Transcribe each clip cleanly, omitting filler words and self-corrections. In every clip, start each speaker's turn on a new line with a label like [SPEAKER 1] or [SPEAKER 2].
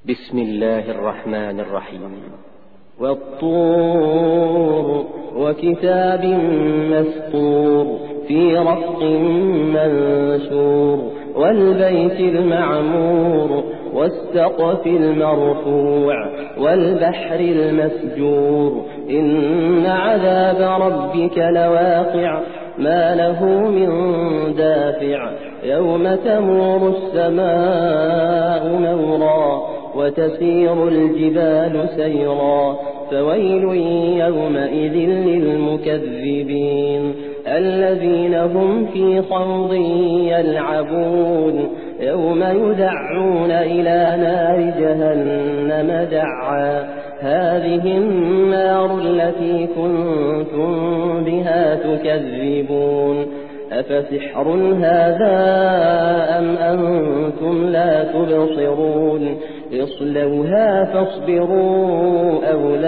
[SPEAKER 1] بسم الله الرحمن الرحيم.
[SPEAKER 2] والطور وكتاب مسطور في رق منشور والبيت المعمور والسقف المرفوع والبحر المسجور إن عذاب ربك لواقع ما له من دافع يوم تمور السماء مورا وتسير الجبال سيرا فويل يومئذ للمكذبين الذين هم في خوض يلعبون يوم يدعون إلى نار جهنم دعا هذه النار التي كنتم بها تكذبون أفسحر هذا أم أنتم لا تبصرون اصلوها فاصبروا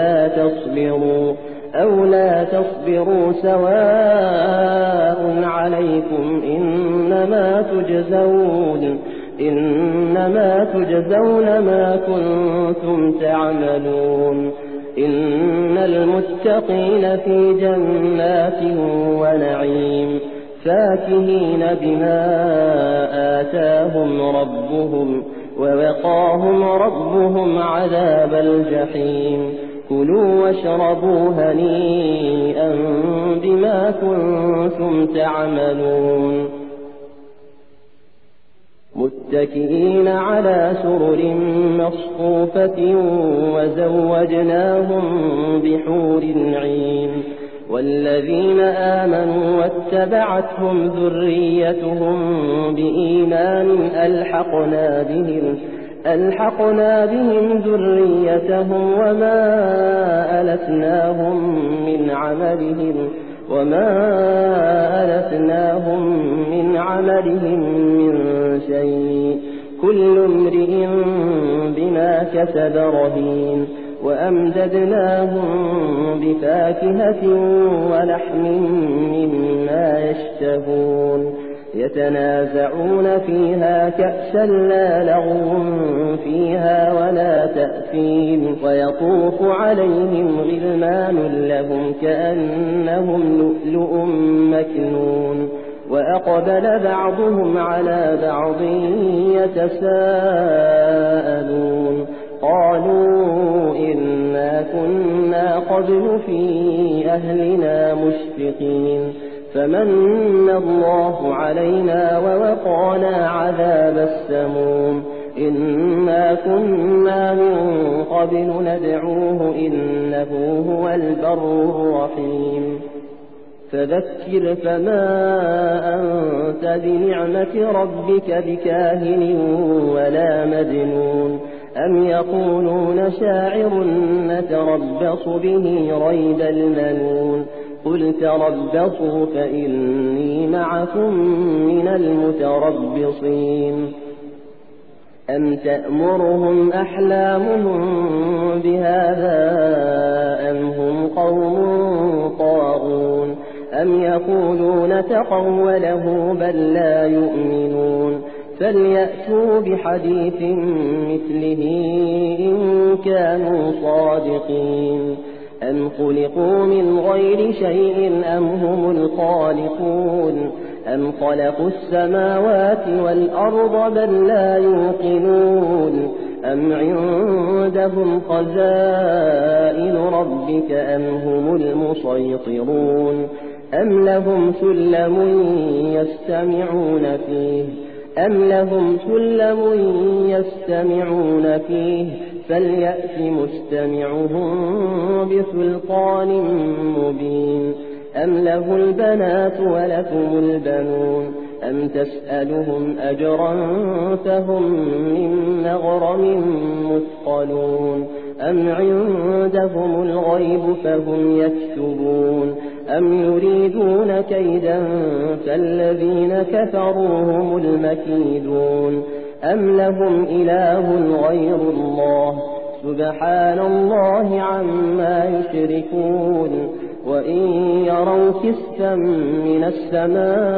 [SPEAKER 2] أو لا تصبروا سواء عليكم إنما تجزون ما كنتم تعملون إن المتقين في جنات ونعيم فاكهين بما آتاهم ربهم ووقاهم ربهم عذاب الجحيم كلوا واشربوا هنيئا بما كنتم تعملون متكئين على سرر مصفوفة وزوجناهم بحور عين والذين آمنوا واتبعتهم ذريتهم بإيمان ألحقنا بهم ذريتهم وما ألتناهم من عملهم من شيء كل امرئ بما كسب رهين وأمددناهم بفاكهة ولحم مما يشتهون يتنازعون فيها كأسا لا لغو فيها ولا تأثيم ويطوف عليهم غلمان لهم كأنهم لؤلؤ مكنون وأقبل بعضهم على بعض يتساءلون قالوا إنا كنا قبل في أهلنا مشفقين فمن الله علينا ووقانا عذاب السموم إنا كنا من قبل ندعوه إنه هو البر الرحيم فذكر فما أنت بنعمة ربك بكاهن ولا مجنون أم يقولون شاعر نتربص به ريب المنون قل تربصوا فإني معكم من المتربصين أم تأمرهم أحلامهم بهذا أم هم قوم طاغون أم يقولون تقوله بل لا يؤمنون فليأتوا بحديث مثله إن كانوا صادقين أم خلقوا من غير شيء أم هم الخالقون أم خلقوا السماوات والأرض بل لا يوقنون أم عندهم خزائن ربك أم هم المسيطرون أم لهم سلم يستمعون فيه فليأت مستمعهم بسلطان مبين أم له البنات ولكم البنون أم تسألهم أجرا فهم من مغرم مثقلون أم عندهم الغيب فهم يكتبون أم يريدون كيدا فالذين كفروا هم المكيدون أم لهم إله غير الله سبحان الله عما يشركون وإن يروا كسفا من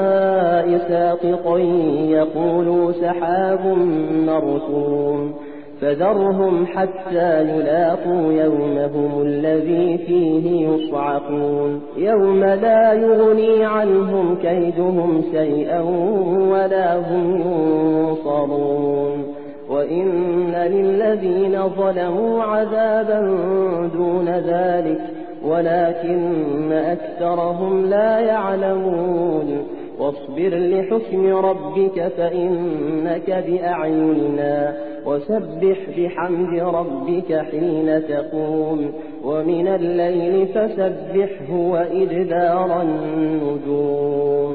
[SPEAKER 2] السماء ساقطا يقولوا سحاب مرسوم فذرهم حتى يلاقوا يومهم الذي فيه يصعقون يوم لا يغني عنهم كيدهم شيئا ولا هم ينصرون وإن للذين ظلموا عذابا دون ذلك ولكن أكثرهم لا يعلمون واصبر لحكم ربك فإنك بأعيننا وسبح بحمد ربك حين تقوم ومن الليل فسبحه وإدبار النجوم